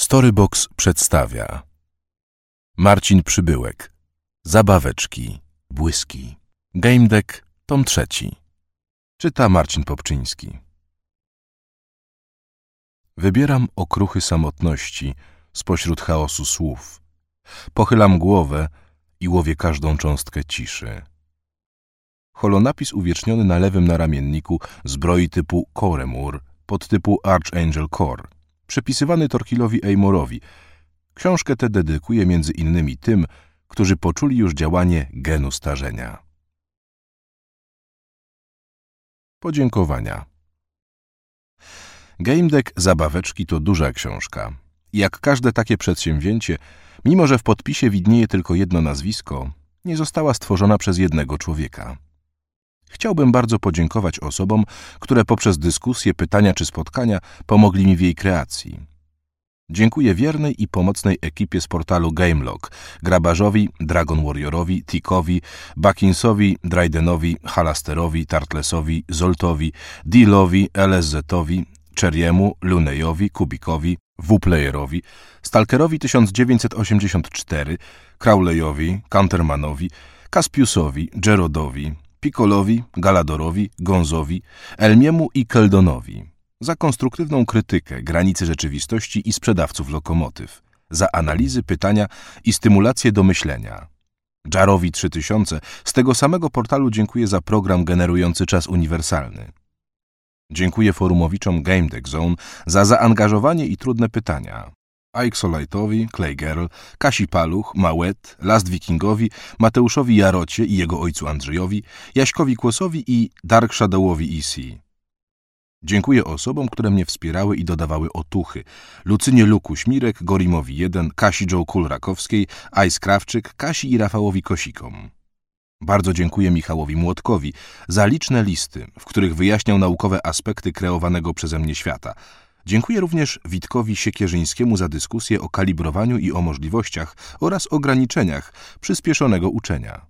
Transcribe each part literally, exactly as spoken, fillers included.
Storybox przedstawia Marcin Przybyłek. Zabaweczki, błyski. Game Deck, tom trzeci. Czyta Marcin Popczyński. Wybieram okruchy samotności spośród chaosu słów. Pochylam głowę i łowię każdą cząstkę ciszy. Holonapis uwieczniony na lewym naramienniku zbroi typu Coremur, podtypu Archangel Core, przepisywany Torkilowi Amorowi. Książkę tę dedykuję między innymi tym, którzy poczuli już działanie genu starzenia. Podziękowania. Game Deck Zabaweczki to duża książka. Jak każde takie przedsięwzięcie, mimo że w podpisie widnieje tylko jedno nazwisko, nie została stworzona przez jednego człowieka. Chciałbym bardzo podziękować osobom, które poprzez dyskusje, pytania czy spotkania pomogli mi w jej kreacji. Dziękuję wiernej i pomocnej ekipie z portalu Gamelog, Grabarzowi, Dragon Warriorowi, Tikowi, Buckinsowi, Draydenowi, Halasterowi, Tartlesowi, Zoltowi, Dealowi, L S Z-owi, Cherry'emu, Lunejowi, Kubikowi, W-Playerowi, Stalkerowi tysiąc dziewięćset osiemdziesiąt cztery, Crowleyowi, Countermanowi, Caspiusowi, Gerodowi, Piccolowi, Galadorowi, Gonzowi, Elmiemu i Keldonowi za konstruktywną krytykę granicy rzeczywistości i sprzedawców lokomotyw, za analizy, pytania i stymulację do myślenia. Jarowi trzy tysiące z tego samego portalu dziękuję za program generujący czas uniwersalny. Dziękuję forumowiczom Game Deck Zone za zaangażowanie i trudne pytania. Aixolite'owi, Claygirl, Kasi Paluch, Małet, Last Wikingowi, Mateuszowi Jarocie i jego ojcu Andrzejowi, Jaśkowi Kłosowi i Dark Shadowowi E C. Dziękuję osobom, które mnie wspierały i dodawały otuchy. Lucynie Luku Śmirek, Gorimowi jeden, Kasi Joe Kul-Rakowskiej, Ice Krawczyk, Kasi i Rafałowi Kosikom. Bardzo dziękuję Michałowi Młotkowi za liczne listy, w których wyjaśniał naukowe aspekty kreowanego przeze mnie świata. Dziękuję również Witkowi Siekierzyńskiemu za dyskusję o kalibrowaniu i o możliwościach oraz ograniczeniach przyspieszonego uczenia.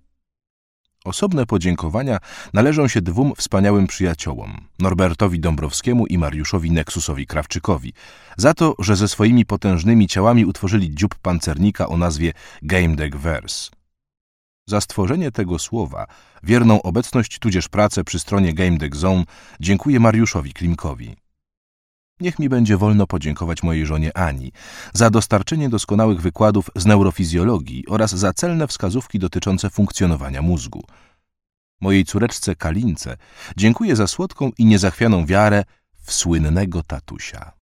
Osobne podziękowania należą się dwóm wspaniałym przyjaciołom, Norbertowi Dąbrowskiemu i Mariuszowi Nexusowi Krawczykowi, za to, że ze swoimi potężnymi ciałami utworzyli dziób pancernika o nazwie Game Deck Verse. Za stworzenie tego słowa, wierną obecność tudzież pracę przy stronie Game Deck Zone dziękuję Mariuszowi Klimkowi. Niech mi będzie wolno podziękować mojej żonie Ani za dostarczenie doskonałych wykładów z neurofizjologii oraz za celne wskazówki dotyczące funkcjonowania mózgu. Mojej córeczce Kalince dziękuję za słodką i niezachwianą wiarę w słynnego tatusia.